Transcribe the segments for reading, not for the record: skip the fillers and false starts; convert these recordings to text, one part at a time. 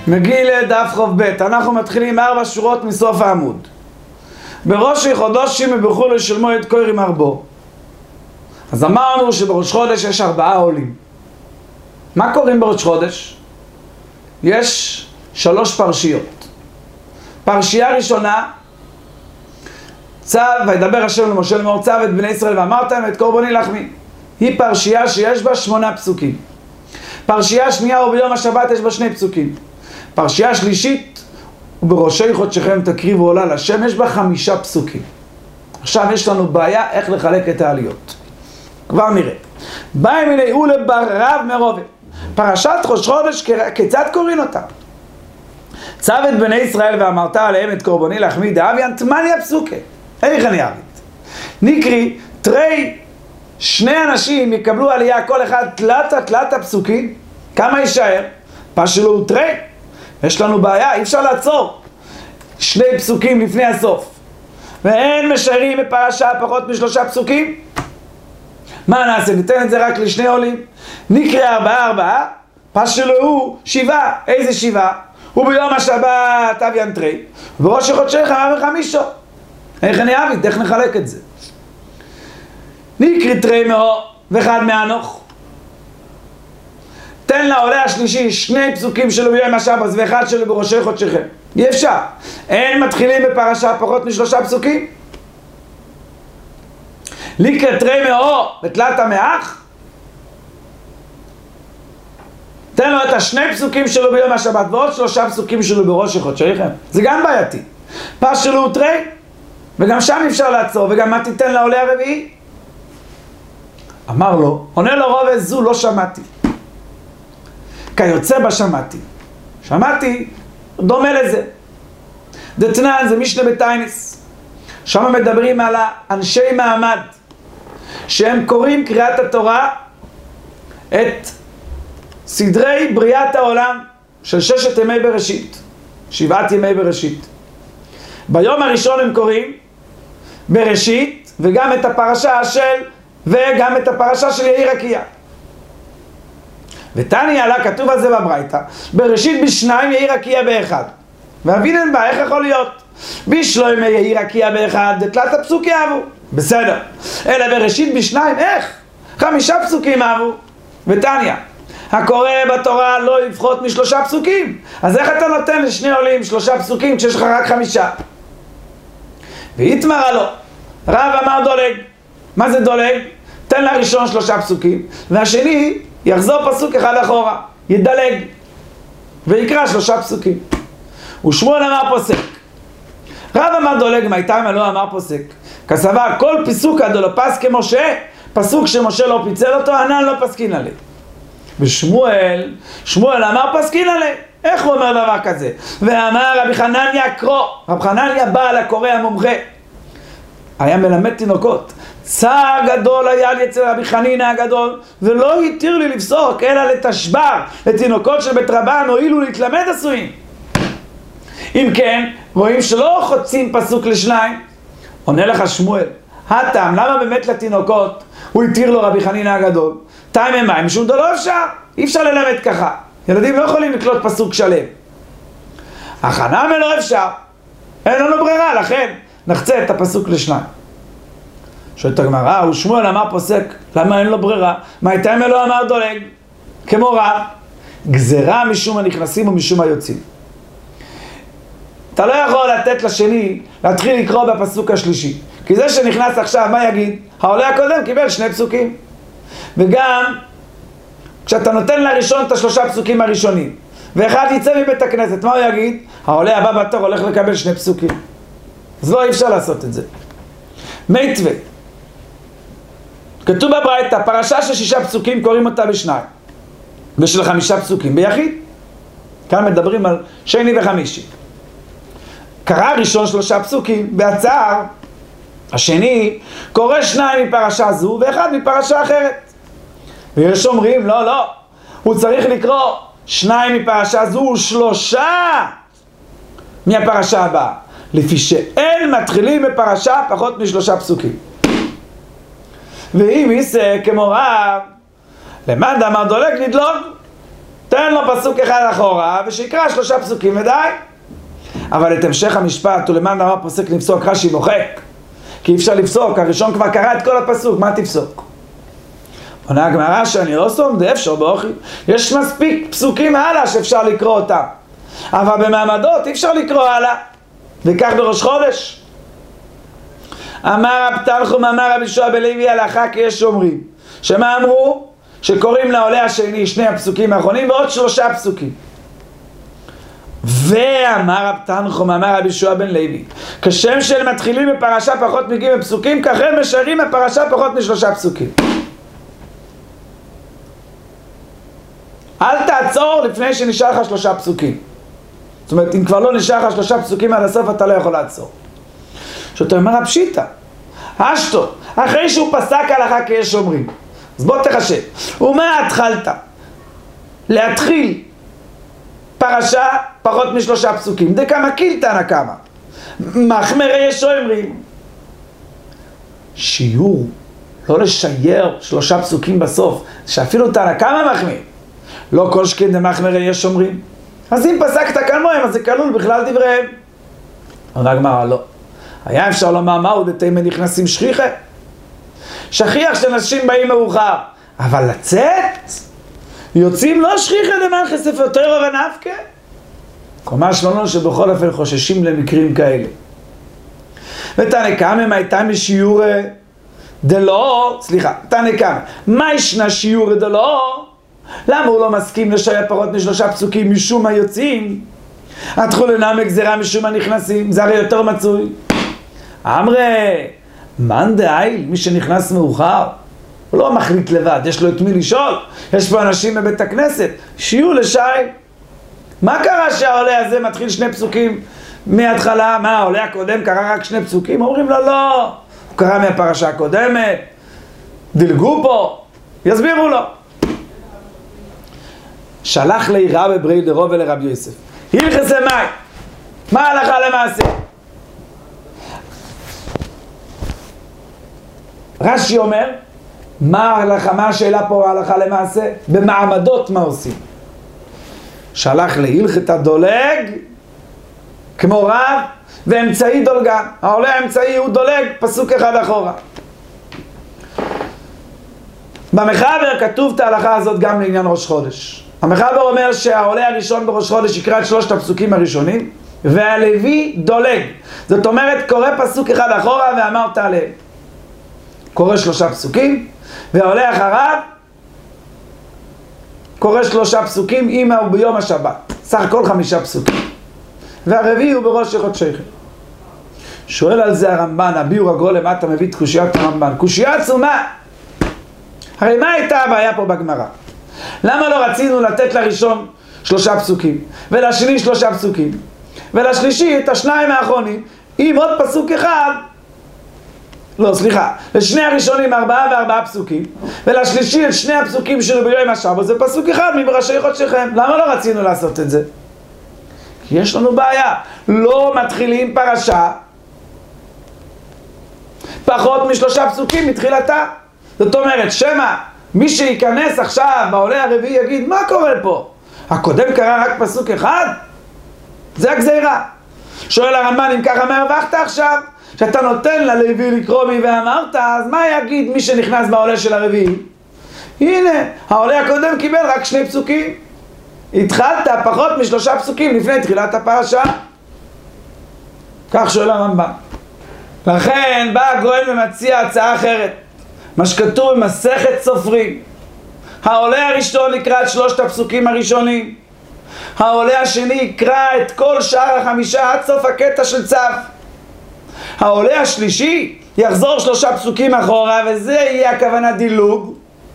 מגיע לדף חוב ב', אנחנו מתחילים 4 שורות מסוף העמוד. בראש חודשים ובחור לשלמו את קוראים ארבו. אז אמרנו שבראש חודש יש 4 עולים. מה קוראים בראש חודש? יש 3 פרשיות. פרשייה ראשונה, צו, וידבר השם למשה לאמור צו את בני ישראל ואמרתם את קורבני לחמי. היא פרשייה שיש בה 8 פסוקים. פרשייה שנייה וביום השבת יש בה 2 פסוקים. פרשייה שלישית ובראשי חודשכם תקריבו עולה לשם יש בה 5 פסוקים. עכשיו יש לנו בעיה איך לחלק את העליות. כבר נראה. באים אליהו לברב מרובה. פרשת ראש חודש כיצד קוראים אותה? צו את בני ישראל ואמרת עליהם את קורבני לחמי דאביין תמניה פסוקה. איך אני אבין? נקרי תרי 2 אנשים יקבלו עלייה כל אחד תלת הפסוקים. כמה יישאר? פשלו תרי. יש לנו בעיה, אי אפשר לעצור 2 פסוקים לפני הסוף. ואין משארים בפרשה פחות מ3 פסוקים. מה נעשה? ניתן את זה רק ל2 עולים. נקרא 4, פשלו 7. איזה 7? וביום השבת אביין תרי. ובראש חודשך 5. איך אני אבין? איך נחלק את זה? נקרא תרי מאו ואחד מהנוך. תן לעולה השלישי 2 פסוקים שלו ביום השבת ואחד שלו בראשי חודשכם. אי אפשר. אין מתחילים בפרשה פחות מ3 פסוקים. נקרא תרי מאו בתלת המאח. תן לו את 2 פסוקים שלו ביום השבת ועוד 3 פסוקים שלו בראשי חודשכם. זה גם בעייתי. פשלו תרי וגם שם אפשר לעצור וגם מה תיתן לעולה הרביעי? אמר לו, עונה לו רוב זו לא שמעתי. כיוצא בה שמעתי. שמעתי, דומה לזה. דתנן זה משנה בטיינס. שם מדברים על אנשי מעמד, שהם קוראים קריאת התורה את סדרי בריאת העולם של 6 ימי בראשית. 7 ימי בראשית. ביום הראשון הם קוראים בראשית וגם את הפרשה של יאיר הקיה. ותניא עלה כתוב על זה בברייתא, בראשית ב2 יאיר הקיה ב1. והבינן בה, איך יכול להיות? בשלוימי יאיר הקיה ב1, תלת הפסוקים אהבו. בסדר. אלא בראשית ב2, איך? 5 פסוקים אהבו. ותניא, הקורא בתורה לא יפחות מ3 פסוקים. אז איך אתה נותן ל2 עולים 3 פסוקים כשיש לך רק 5? והתמרה לו. רב אמר דולג. מה זה דולג? תן לראשון 3 פסוקים, והשני יחזור פסוק אחד אחורה, ידלג, ויקרא 3 פסוקים. ושמואל אמר פוסק. רב אמר דולג, מה איתם לא אמר פוסק? כסבר, כל פסוק עד לא פס כמשה, פסוק שמשה לא פיצל אותו, ענן לא פסקין עלי. ושמואל אמר פסקין עלי. איך הוא אומר דבר כזה? ואמר רבי חנניה קרוא, רבי חנניה בעל הקורא המומחה, היה מלמד תינוקות. צער גדול היה לי אצל רבי חנינא הגדול, ולא התיר לי לפסוק אלא לתשבר לתינוקות של בית רבן הועילו להתלמד עשויים. אם כן, רואים שלא חוצים פסוק ל2. עונה לך שמואל, הטעם, למה באמת לתינוקות הוא התיר לו רבי חנינא הגדול? טעם המים, שום דבר לא אפשר, אי אפשר ללמד ככה. ילדים לא יכולים לקלוט פסוק שלם. החנמה לא אפשר, אין לנו ברירה, לכן נחצה את הפסוק ל2. שואלת הגמרא, ושמואל אמר פוסק, למה אין לו ברירה? מה איתם לא אמר דולג? כמו רב, גזרה משום הנכנסים ומשום היוצאים. אתה לא יכול לתת לשני להתחיל לקרוא בפסוק השלישי, כי זה שנכנס עכשיו, מה יגיד? העולה הקודם קיבל 2 פסוקים. וגם כשאתה נותן לראשון את 3 פסוקים הראשונים ואחד יצא מבית הכנסת, מה הוא יגיד? העולה הבא בתור הולך לקבל 2 פסוקים. אז לא, אי אפשר לעשות את זה. מיתווה, כתוב בברייתא, פרשה של 6 פסוקים קוראים אותה ב2 ושל 5 פסוקים ביחיד. כאן מדברים על שני וחמישי. קרא ראשון 3 פסוקים בהצער, השני קורא 2 מפרשה זו ואחד מפרשה אחרת. ויש אומרים, לא, הוא צריך לקרוא 2 מפרשה זו ו3 מהפרשה הבאה, לפי שאין מתחילים בפרשה פחות מ3 פסוקים. ואם יישא כמו רב, למד אמר דולג נדלוג. תן לו פסוק אחד אחורה ושיקרא 3 פסוקים ודי. אבל את המשך המשפט ולמען דבר פוסק לפסוק רש"י מוחק, כי אי אפשר לפסוק, הראשון כבר קרא את כל הפסוק, מה תפסוק? עונה הגמרא שאני לא סום דה אפשר באוכי, יש מספיק פסוקים הלאה שאפשר לקרוא אותם, אבל במעמדות אי אפשר לקרוא הלאה, וכך בראש חודש. אמר רב תנחום אמר רבי יהושע בן לוי הלכה כי יש אומרים שמה אמרו? שקוראים לעולה השני 2 הפסוקים האחרונים ועוד 3 פסוקים. ואמר רב תנחום אמר רבי יהושע בן לוי כשם של מתחילים בפרשה פחות מ-ג' פסוקים כך הם משארים בפרשה פחות מ3 פסוקים. אל תעצור לפני שנשאר לך 3 פסוקים. זאת אומרת, אם כבר לא נשאר לך 3 פסוקים עד הסוף אתה לא יכול לעצור. שאתה אומר הפשיטה אשתו אחרי שהוא פסק הלכה כי יש אומרים, אז בוא תחשב, ומה התחלת להתחיל פרשה פחות מ3 פסוקים, דקמה קילתא נקמה מחמרי יש אומרים, שיעור לא לשייר 3 פסוקים בסוף, שאפילו תנא קמא מחמיר, לא כל שכן דמחמרי יש אומרים. אז אם פסקת כמוהם אז זה כלול בכלל דבריהם. אבל הגמרא לא, היה אפשר לומר מהו דתימה נכנסים שכיחה, שכיח שאנשים באים מאוחר, אבל לצאת יוצאים לא שכיחה דמנחס ספטרו ונפקה. כלומר שלנו שבכל אופן חוששים למקרים כאלה. ותנא קמא הייתה משיעור דלא, תנא קמא מה ישנה שיעור דלא? למה הוא לא מסכים לשייך פחות מ3 פסוקים? משום מה יוצאים, התחו לנמק גזירה משום מה נכנסים, זה הרי יותר מצוי. אמרי מאן דאיל, מי שנכנס מאוחר הוא לא מחליט לבד, יש לו את מי לשאול, יש פה אנשים בבית הכנסת, שיהיו לשי. מה קרה שהעולה הזה מתחיל 2 פסוקים מההתחלה? מה, העולה הקודם קרא רק 2 פסוקים? אומרים לו לא, הוא קרא מהפרשה הקודמת, דילגו פה, יסבירו לו. שלח לי רבי ברי דרוב ולרבי יוסף הלכסי מאי, מה הלכה למעשה? רש"י אומר מה ההלכה, מה השאלה פה ההלכה למעשה? במעמדות מה עושים? שלח לי הלכת הדולג כמו רב ואמצעי דולגן, העולה האמצעי הוא דולג פסוק אחד אחורה. במחבר כתוב את ההלכה הזאת גם לעניין ראש חודש. המחבר אומר שהעולה הראשון בראש חודש יקרא את 3 הפסוקים הראשונים והלוי דולג, זאת אומרת קורא פסוק אחד אחורה ואמרת עליהם, קורא 3 פסוקים והעולה אחריו קורא 3 פסוקים אימא וביום השבת, סך הכל 5 פסוקים, והרביעי הוא בראש חודשכם. שואל על זה הרמב"ן, הביאור הגול למטה מביא את קושיית הרמב"ן, קושייה עצומה. הרי מה הייתה הבעיה פה בגמרא? למה לא רצינו לתת לראשון 3 פסוקים ולשני 3 פסוקים ולשלישי את 2 האחרונים עם עוד פסוק אחד? לא, סליחה, לשני הראשונים 4 ו4 פסוקים ולשלישי את 2 הפסוקים של ביום השבת, זה פסוק אחד מבראשי חודשכם. למה לא רצינו לעשות את זה? כי יש לנו בעיה, לא מתחילים פרשה פחות מ3 פסוקים מתחילתה. זאת אומרת, שמה מי שיכנס עכשיו בעולה הרביעי יגיד מה קורה פה? הקודם קרא רק פסוק אחד? זה הגזירה. שואל הרמב"ן, אם ככה מה הרווחת עכשיו? שאתה נותן ללוי לקרוא מי ואמרת, אז מה יגיד מי שנכנס בעולה של הרביעי? הנה, העולה הקודם קיבל רק 2 פסוקים. התחלת פחות מ3 פסוקים לפני תחילת הפרשה. כך שואל הרמב"ן. לכן בא הגויין ומציע הצעה אחרת. מה שכתוב במסכת סופרים, העולה הראשון יקרא את 3 הפסוקים הראשונים, העולה השני יקרא את כל שאר 5 עד סוף הקטע של צו, העולה השלישי יחזור 3 פסוקים אחורה, וזה יהיה הכוונה דילוג,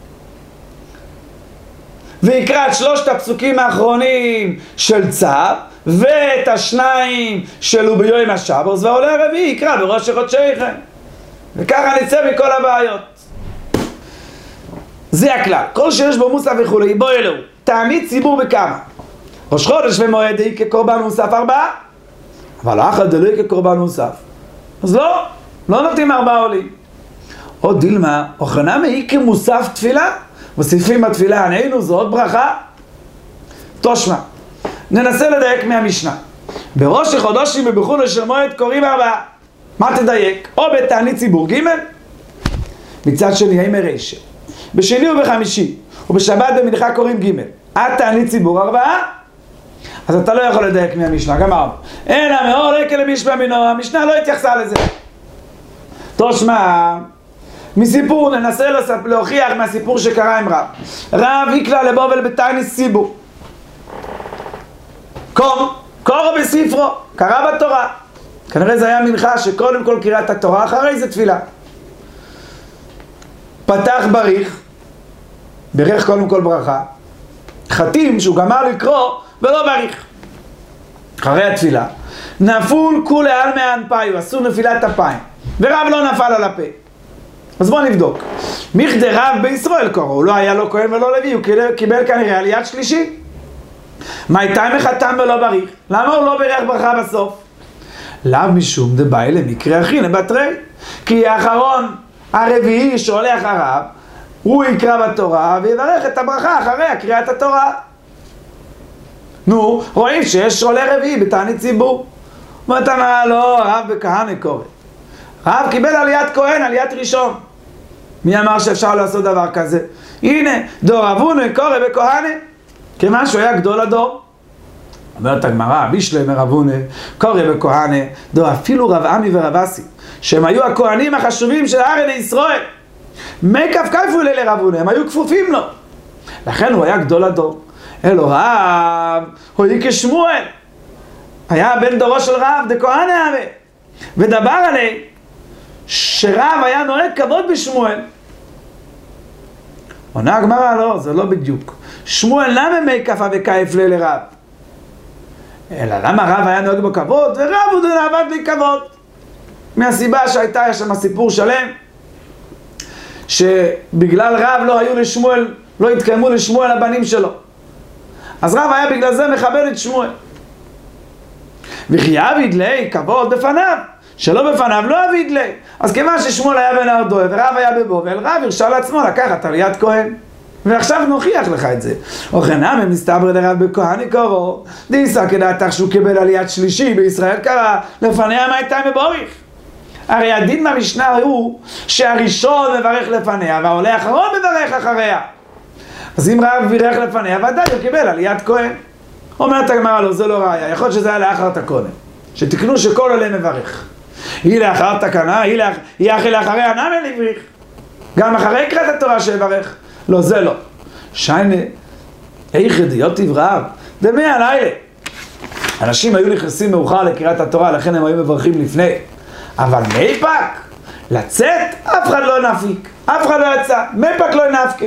ויקרא את 3 הפסוקים האחרונים של צו ואת 2 של ביום השבת, והעולה הרביעי יקרא בראש חודשכם, וככה נצא מכל הבעיות. זה הכלל, כל שיש בו מוסף וכולי, בוא אלו, תעמיד ציבור בכמה? ראש חודש ומועד היא כקורבן מוסף 4, אבל אחת דלוי כקורבן מוסף, אז לא נותנים 4 עולים. או דילמה, או חנמי היא כמוסף תפילה, מוסיפים בתפילה ענינו, זו עוד ברכה. תושמע, ננסה לדייק מהמשנה. בראש חודשים ובחול של מועד קוראים 4. מה תדייק? או בתענית ציבור ג' מצד שני, האם הרשע. בשני ובחמישי ובשבת במנחה קוראים ג' עד תענית ציבור 4. אז אתה לא יכול לדייק מהמשנה, גמרנו. אין המאור רקע למשמע מינו, המשנה לא התייחסה לזה. תושמע, מסיפור ננסה להוכיח מהסיפור שקרה עם רב. רב יקלע לבובל בתענית ציבור. קורא בספרו, קרא בתורה. כנראה זה היה מנחה שקודם כל קריאת התורה, אחרי זה תפילה. פתח בריך, ברך קודם כל ברכה. חתים שהוא גמר לקרוא ולא בריך. אחרי התפילה, נפול כולי על מהאנפיו, עשו נפילת אפיים. ורב לא נפל על הפה. אז בואו נבדוק. מכדי רב בישראל קורא, הוא לא היה לו כהן ולא לוי, הוא קיבל כנראה עליית שלישי. מה הייתה מחתם ולא בריך? למה הוא לא ברך ברכה בסוף? לאו משום דבאי למקרה אחי לבטרי. כי האחרון הרביעי שעולה אחריו, הוא יקרא בתורה ויברך את הברכה אחרי קריאת התורה. נו, רואים שיש עולה רביעי בתענית ציבור. אומרת אמרה, לא, רב בכהנא קורא. רב קיבל עליית כהן, עליית ראשון. מי אמר שאפשר לעשות דבר כזה? הנה, דור אבונה קורא בכהנא. כיוון שהוא היה גדול הדור. אומרת הגמרא, בישלם רבונה קורא בכהנא, דור אפילו רב עמי ורב אסי, שהם היו הכהנים החשובים של ארץ ישראל. מי כפכפו לרבונה, הם היו כפופים לו. לכן הוא היה גדול הדור. אלו רב, הוא היה כשמואל. היה בן דורו של רב, דכהנא הרי. ודבר עלי, שרב היה נוהג כבוד בשמואל. עונה הגמרא, לא, זה לא בדיוק. שמואל למה מי כפה וכיף לרב? אלא למה רב היה נוהג בכבוד? ורב הוא עבד לי כבוד. מהסיבה שהייתה שם סיפור שלם, שבגלל רב לא היו לשמואל, לא התקיימו לשמואל הבנים שלו. אז רב היה בגלל זה מכבד את שמואל. וכי אביד לי כבוד בפניו, שלא בפניו לא אביד לי. אז כיוון ששמואל היה בן ארדועה ורב היה בבובל, רב הרשה לעצמו לקחת עליית כהן. ועכשיו נוכיח לך את זה. וכן מסתבר לרב בכהנא קורא, דיסא כדעתך שהוא קיבל עליית שלישי בישראל קרא, לפניה מה הייתה מבורך. הרי הדין במשנה הוא שהראשון מברך לפניה והעולה האחרון מברך אחריה. אז אם רב בירך לפניה, ודאי הוא קיבל עליית כהן. אומרת הגמרא, לא, זה לא ראיה, יכול להיות שזה היה לאחר תקונה, שתקנו שכל עולה מברך. היא לאחר תקנה, היא אחרי לאחריה נמי לבריך. גם אחרי קריאת התורה שיברך. לא, זה לא. שיינה, איך ידיעות תברב? דמי הלילה. אנשים היו נכנסים מאוחר לקריאת התורה, לכן הם היו מברכים לפני. אבל מייפק, לצאת, אף אחד לא נפיק. אף אחד לא יצא. מייפק לא נפקה.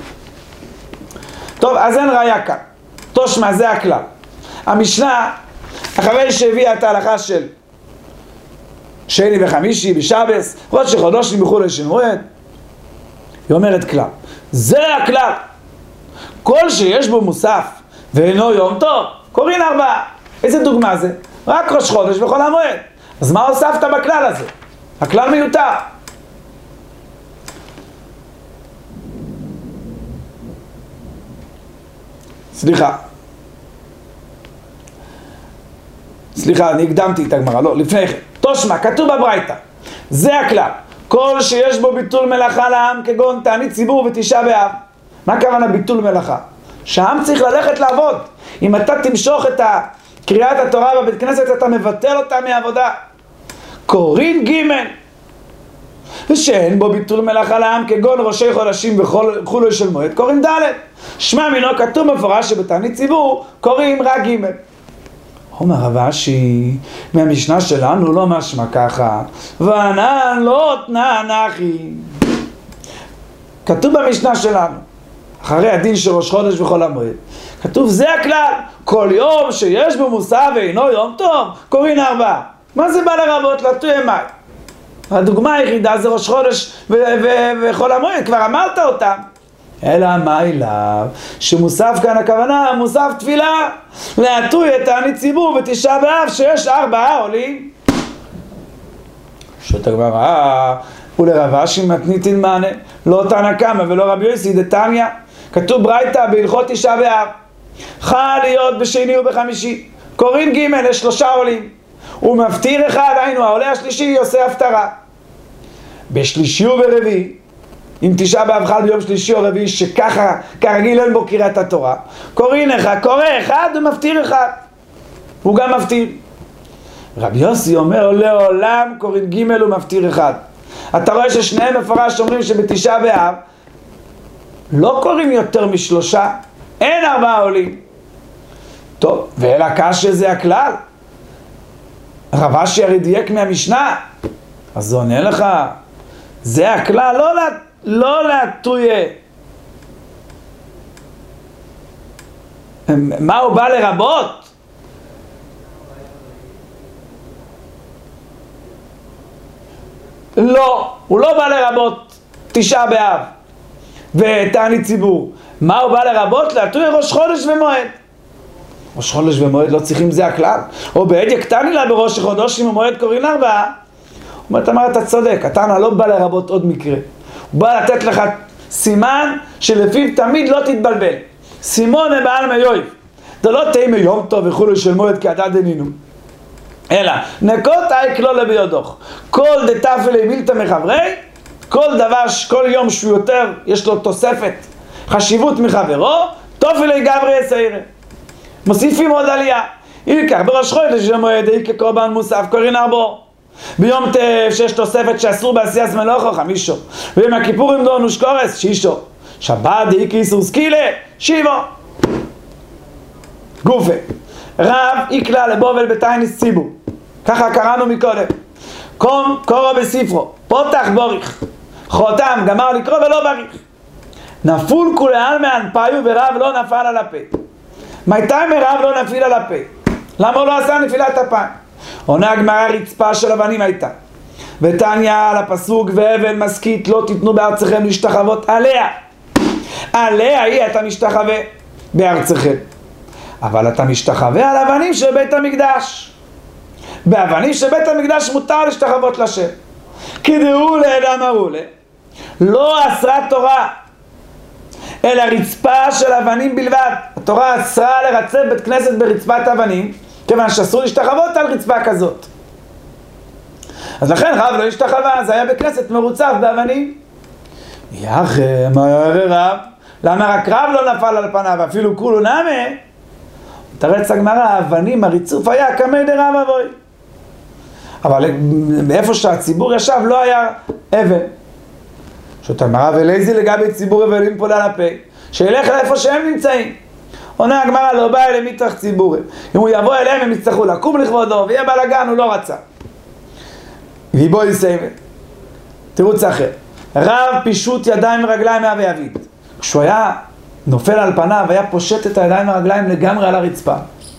טוב, אז אין ראיה כאן. תושמע, זה הכלל. המשנה, אחרי שהביאה את ההלכה של שני וחמישי בשבס, ראש חודשים בחול של מועד, היא אומרת כלל. זה הכלל. כל שיש בו מוסף ואינו יום טוב, קוראים 4. איזה דוגמה זה? רק ראש חודש בחול המועד. אז מה הוספת בכלל הזה? הכלל מיותר. סליחה, אני הקדמתי את הגמרא, לא, לפני כן. תושמע, כתוב בברייתא, זה הכלל. כל שיש בו ביטול מלאכה לעם, כגון תענית ציבור ותשעה באב. מה הכוונה ביטול מלאכה? שהעם צריך ללכת לעבוד. אם אתה תמשוך את קריאת התורה בבית כנסת, אתה מבטל אותה מעבודה. קוראים ג' ושאין בו ביטול מלאכה לעם, כגון ראשי חודשים וחולו של מועד, קוראים ד'. שמע מינו כתוב מפורש שבתענית ציבור קוראים רק ג'. אומר רב אשי, מהמשנה שלנו לא משמע ככה, וענן לא תנן אחי. כתוב במשנה שלנו, אחרי הדין של ראש חודש וחול המועד, כתוב זה הכלל, כל יום שיש בו מוסף ואינו יום טוב, קוראים 4. מה זה בא לרבות? לא תהיה מים. הדוגמה היחידה זה ראש חודש וחול המועד, כבר אמרת אותם. אלא מה אליו? שמוסף כאן הכוונה, מוסף תפילה, להטוי את תענית ציבור בתשעה באב שיש 4 עולים. שוט הגמרא, ולרב אשי מתניתין מענה, לא תנא קמא ולא רבי יוסי דתניא, כתוב ברייתא בהלכות תשעה באב. חל להיות בשני ובחמישי, קוראים ג' יש 3 עולים, הוא מפטיר אחד, היינו העולה השלישי עושה הפטרה. בשלישי וברביעי, אם תשעה באב חל ביום שלישי או רביעי שככה כרגיל אין בו קריאת התורה, קורא אחד ומפטיר אחד, הוא גם מפטיר. רבי יוסי אומר לעולם קוראים ג' ומפטיר אחד. אתה רואה ששניהם מפרש אומרים שבתשעה באב לא קוראים יותר מ3, אין 4 עולים. טוב, ואלא קשיא זה הכלל. רב אשי הרי דייק מהמשנה, אז זה עונה לך, זה הכלל, לא להטויה. מה הוא בא לרבות? לא, הוא לא בא לרבות תשעה באב ותענית ציבור. מה הוא בא לרבות? להטויה ראש חודש ומועד. ראש חודש ומועד לא צריכים, זה הכלל. או בעדיה קטני לה בראש חודשים ומועד קוראים 4. הוא אומר, אתה צודק, התנא לא בא לרבות עוד מקרה. הוא בא לתת לך סימן שלפיו תמיד לא תתבלבל. סימון בעלמא יויב, זה לא תהי מיום טוב וכולי של מועד כעתא דנינו, אלא נקות אי כלולה ביודוך. כל דתפלי מילתא מחברי, כל דבר, כל יום שהוא יותר, יש לו תוספת חשיבות מחברו, תופלי גברי יסיירה. מוסיפים עוד עלייה. אילקח בראש חודש המועד כקורבן מוסף קוראים 4. ביום שיש תוספת שאסור בעשיית מלאכה 5. ביום הכיפורים דון ושקורס 6. שבת דאיקי איסור סקילה 7. גופה רב איקלה לבובל בתענית ציבור, ככה קראנו מקודם. קום קורא בספרו פותח בוריך, חותם גמר לקרוא ולא בריך. נפול כולי עלמא אנפיו ורב לא נפל על הפה. מתי מרב לא נפיל על הפה? למה הוא לא עשה נפילת אפיים? עונה הגמרא, רצפה של אבנים הייתה, ותניא על הפסוק ואבן משכית לא תיתנו בארצכם להשתחוות עליה. עליה היא אתה משתחווה בארצכם, אבל אתה משתחווה על אבנים של בית המקדש. באבנים של בית המקדש מותר להשתחוות לשם. כדאו לאדם ארולה לא אסרה תורה אלא רצפה של אבנים בלבד. התורה אסרה לרצף בית כנסת ברצפת אבנים, כיוון שאסור להשתחוות על רצפה כזאת. אז לכן רב לא השתחווה, זה היה בכנסת מרוצף באבנים. יחם רב, למה רק רב לא נפל על פניו אפילו כולו נמה? תרץ הגמרא, האבנים, הריצוף היה כמי דרב אבוי, אבל מאיפה שהציבור ישב לא היה אבן. שאתה מראה ולאיזי לגבי ציבור אבלים פולה על הפה, שילך לאיפה שהם נמצאים. עונה הגמרא, לא בא אליהם מטרח ציבורי, אם הוא יבוא אליהם הם יצטרכו לקום לכבודו ויהיה בלגן, הוא לא רצה. ובוא יסיים תירוץ אחר, רב פישוט ידיים ורגליים מאבי אביד, כשהוא היה נופל על פניו היה פושט את הידיים והרגליים לגמרי על הרצפה.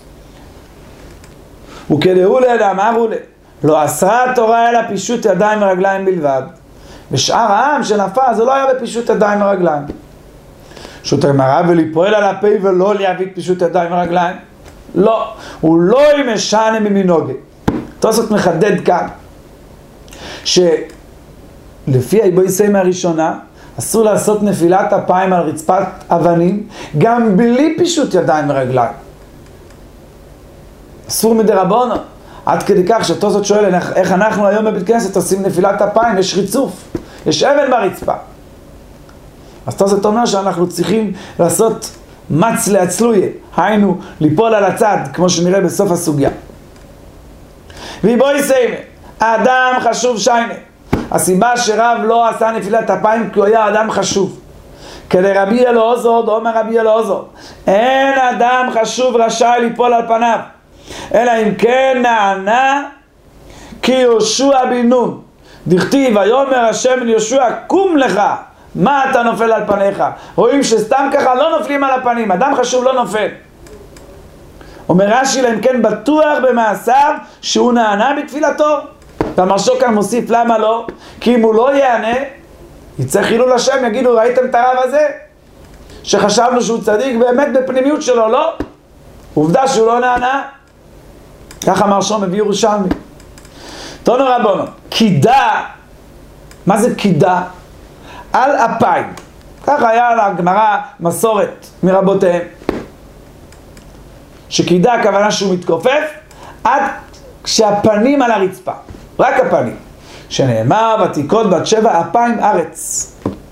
וכדאו לאדם אמרו לא אסרה התורה אלא פישוט ידיים ורגליים בלבד. ושאר העם שנפל זה לא היה בפישוט ידיים ורגליים. שו"ת הגמרא וליפול על הפה ולא להביא פישוט ידיים ורגליים, לא, הוא לא משנה ממנהגי. תוספות מחדד כאן שלפי היבויסים הראשונה אסור לעשות נפילת אפיים על רצפת אבנים גם בלי פישוט ידיים ורגליים. אסור מדרבנו, עד כדי כך שתוספות שואל איך אנחנו היום בבית כנסת עושים נפילת אפיים, יש ריצוף, יש אבן ברצפה. אז תוספות אומר שאנחנו צריכים לעשות מץ להצלויה, היינו ליפול על הצד, כמו שנראה בסוף הסוגיה. ויבויסים, האדם חשוב שיינה. הסיבה שרב לא עשה נפילת אפיים כי הוא היה אדם חשוב. כדרבי אלעזר, דאמר רבי אלעזר, אין אדם חשוב רשאי ליפול על פניו, אלא אם כן נענה כי יהושע בן נון. דכתיב ויאמר השם אל יהושע קום לך, מה אתה נופל על פניך? רואים שסתם ככה לא נופלים על הפנים, אדם חשוב לא נופל. אומר רש"י, אם כן בטוח במעשיו שהוא נענה בתפילתו. והמרשו כאן מוסיף למה לא? כי אם הוא לא יענה יצא חילול השם, יגידו ראיתם את הרב הזה שחשבנו שהוא צדיק באמת בפנימיות שלו, לא, עובדה שהוא לא נענה. ככה מרשו מביא ירושלמי. תונו רבונו, קידה, מה זה קידה? על אפיים, ככה היה לגמרא מסורת מרבותיהם. שקידה הכוונה שהוא מתכופף, עד כשהפנים על הרצפה, רק הפנים. שנאמר, ותיכות בת 7 אפיים ארץ.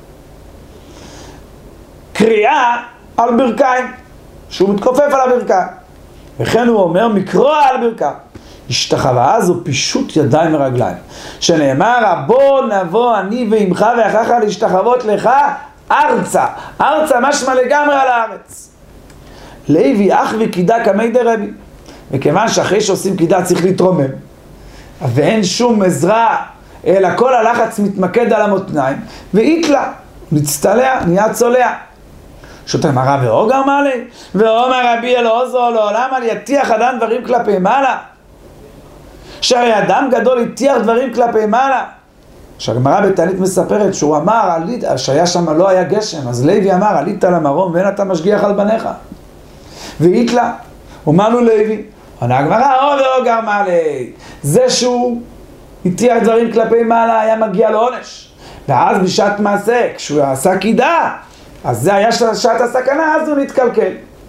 קריאה על ברכיים, שהוא מתכופף על הברכיים. וכן הוא אומר, מקרוע על ברכיים. השתחוואה זו פישוט ידיים ורגליים. שנאמר, בוא נבוא אני ועמך ואחריך להשתחוות לך ארצה. ארצה משמע לגמרי על הארץ. לוי אח וקידה כמי דרבי. וכיוון שאחרי שעושים קידה צריך להתרומם, ואין שום עזרה, אלא כל הלחץ מתמקד על המותניים, ואיתלה, נצטלע, נהיה צולע. שותה מראה ואוגר מעלה, ואומר רבי אלעזר לעולם על יתיח אדם דברים כלפי מעלה. שהרי אדם גדול יתיח דברים כלפי מעלה. שהגמרא בתענית מספרת שהוא אמר, שהיה שם לא היה גשם, אז לוי אמר, עלית למרום ואין אתה משגיח על בניך. ואיתלה, אומר לו לוי, עונה הגמרא, ואוגר מעלה. זה שהוא יתיח דברים כלפי מעלה היה מגיע לו עונש. ואז בשעת מעשה, כשהוא עשה קידה, אז זה היה שעת הסכנה, אז הוא נתקלקל.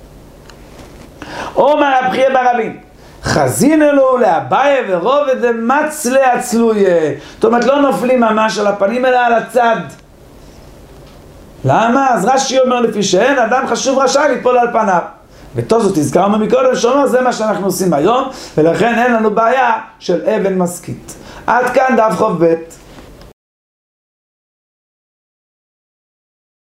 אומר הבחייה ברבין, חזין אלו לאביי ורובד דמצלה עצלויה. זאת אומרת, לא נופלים ממש על הפנים, אלא על הצד. למה? אז רש"י אומר לפי שאין אדם חשוב רשאי ליפול על פניו. ותוספות הזכרנו מקודם שאומר, זה מה שאנחנו עושים היום, ולכן אין לנו בעיה של אבן משכית. עד כאן דף חוב ב'.